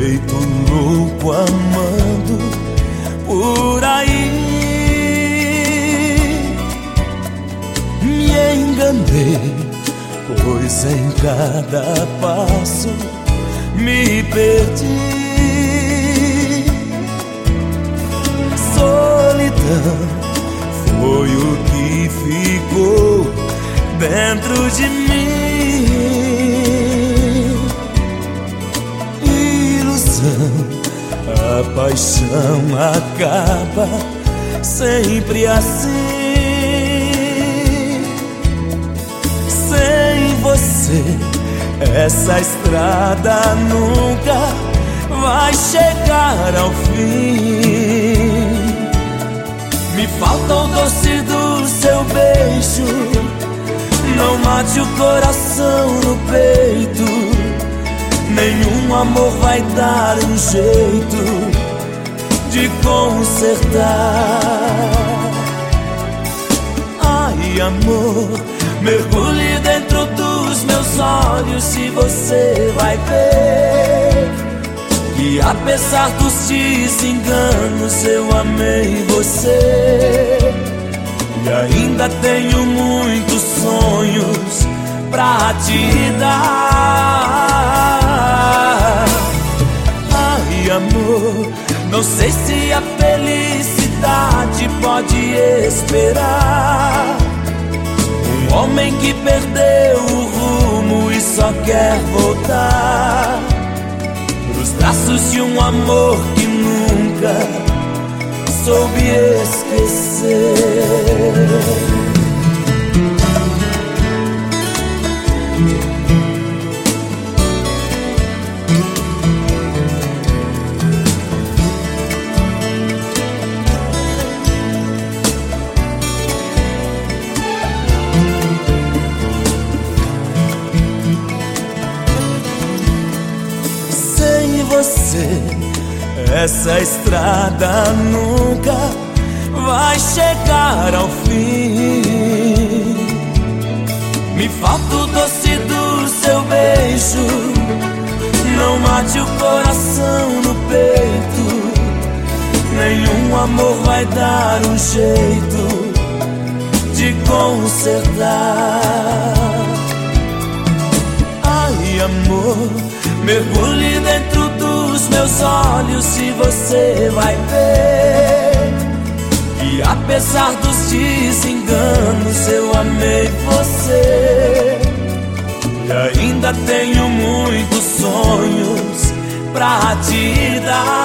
feito louco amando por aí. Me enganei, pois em cada passo me perdi. Solidão foi o que ficou dentro de mim. Ilusão, a paixão acaba sempre assim. Sem você, essa estrada nunca vai chegar ao fim. Me falta o doce do seu beijo, não mate o coração no peito. Nenhum amor vai dar um jeito de consertar. Ai, amor, mergulhe dentro dos meus olhos e você vai ver que apesar dos desenganos eu amei você. E ainda tenho muitos sonhos pra te dar. Ai, amor, não sei se a felicidade pode esperar um homem que perdeu o rumo e só quer voltar pros braços de um amor que nunca soube esquecer. Sem você, essa estrada nunca vai chegar ao fim. Me falta o doce do seu beijo, não mate o coração no peito. Nenhum amor vai dar um jeito de consertar. Ai, amor, mergulhe dentro dos meus olhos e você vai ver que apesar dos desenganos eu amei você. E ainda tenho muitos sonhos pra te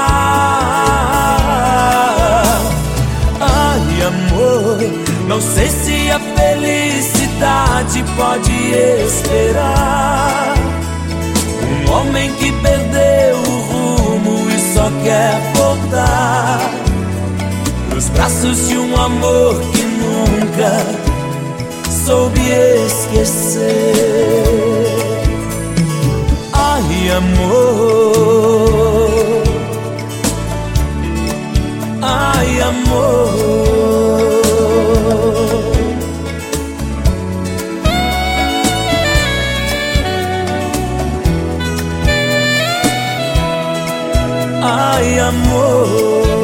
dar. Ai, amor, não sei se a felicidade pode esperar um homem que perdeu o rumo e só quer voltar pros braços de um amor que nunca soube esquecer. Ai, amor, ai, amor. Ai, amor.